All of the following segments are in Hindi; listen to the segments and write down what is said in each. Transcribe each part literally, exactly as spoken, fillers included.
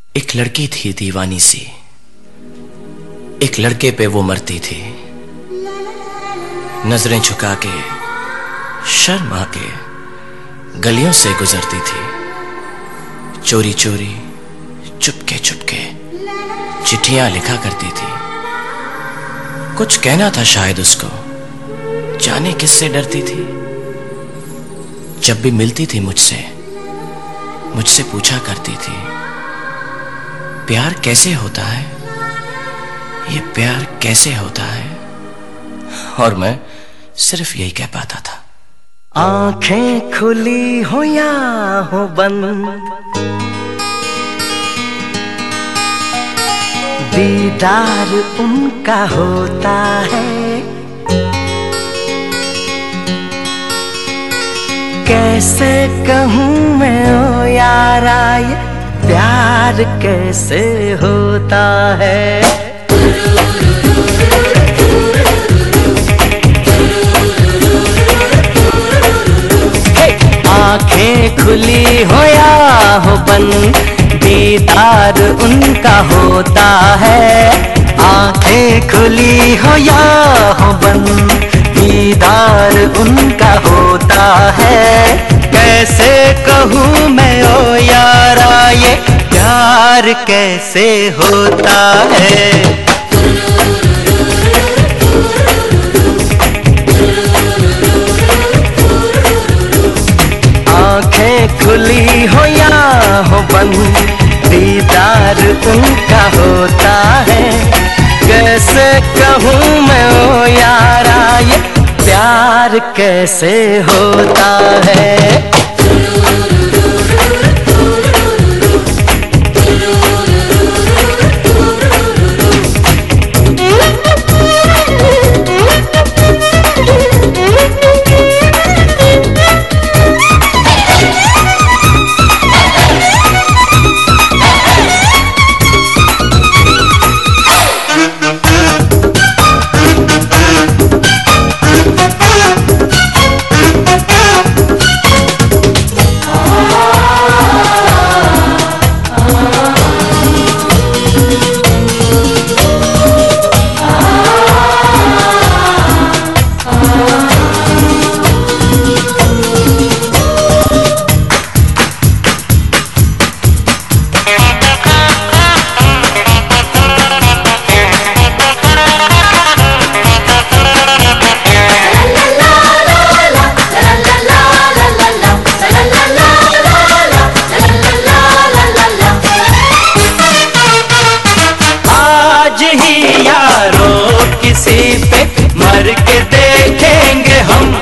एक लड़की थी दीवानी सी, एक लड़के पे वो मरती थी। नजरें झुका के शर्मा के गलियों से गुजरती थी। चोरी चोरी चुपके चुपके चिट्ठियां लिखा करती थी। कुछ कहना था शायद उसको, जाने किससे डरती थी। जब भी मिलती थी मुझसे मुझसे पूछा करती थी, प्यार कैसे होता है, ये प्यार कैसे होता है। और मैं सिर्फ यही कह पाता था, आंखें खुली हो या हो बंद, दीदार उनका होता है। कैसे कहूँ मैं ओ यारा, ये प्यार कैसे होता है। आंखें खुली हो या हो बंद, दीदार उनका होता है। आंखें खुली हो या हो बंद, दीदार उनका होता है। कैसे कहूँ मैं ओ यारा, ये प्यार कैसे होता है। आंखें खुली हो या हो बंद, दीदार उनका होता है। कैसे कहूँ मैं ओ यारा, ये प्यार कैसे होता है। किसी पे मर के देखेंगे हम,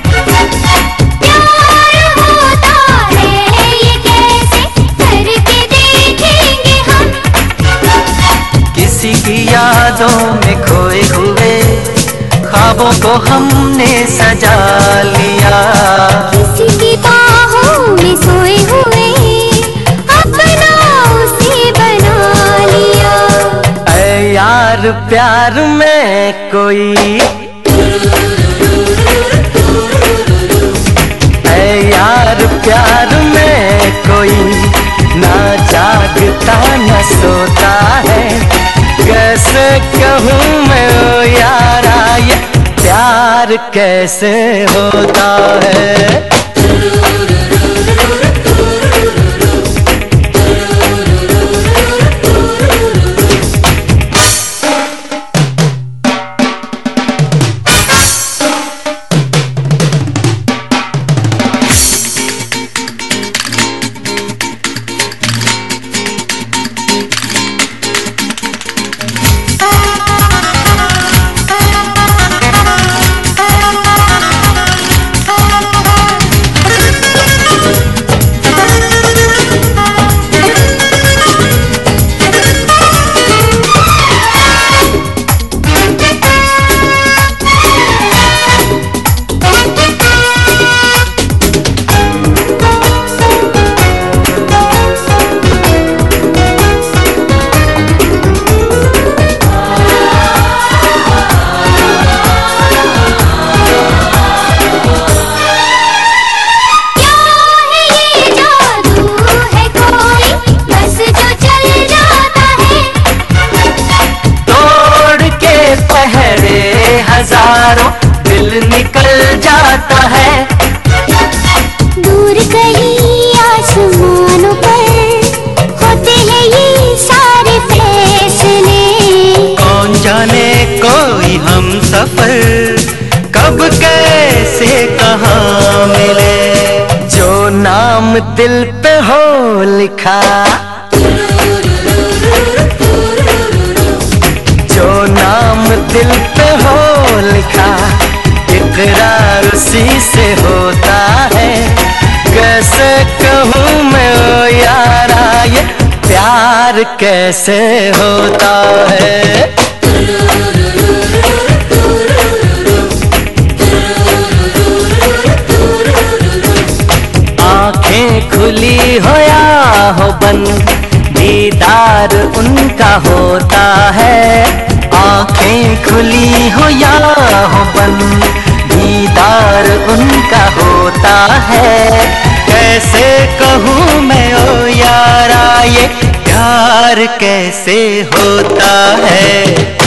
प्यार होता है ये कैसे करके देखेंगे हम। किसी की यादों में खोए हुए ख्वाबों को हमने सजा लिया। किसी की बाहों में सोए हुए अपना उसे बना लिया। ऐ यार प्यार में कोई, ऐ यार प्यार में कोई ना जागता न सोता है। कैसे कहूँ मैं ओ यारा, ये प्यार कैसे होता है। जाता है। दूर कहीं आसमानों पर होते हैं ये सारे फैसले। कौन जाने कोई हम सफर कब कैसे कहाँ मिले। जो नाम दिल पे हो लिखा, जो नाम दिल पे हो लिखा, इकरार उसी से होता है। कैसे कहूँ मैं ओ यारा ये प्यार कैसे होता है। आंखें खुली हो या हो बंद, दीदार उनका होता है। आंखें खुली हो या हो बंद, दीदार उनका होता है। कैसे कहूँ मैं ओ यारा ये प्यार कैसे होता है।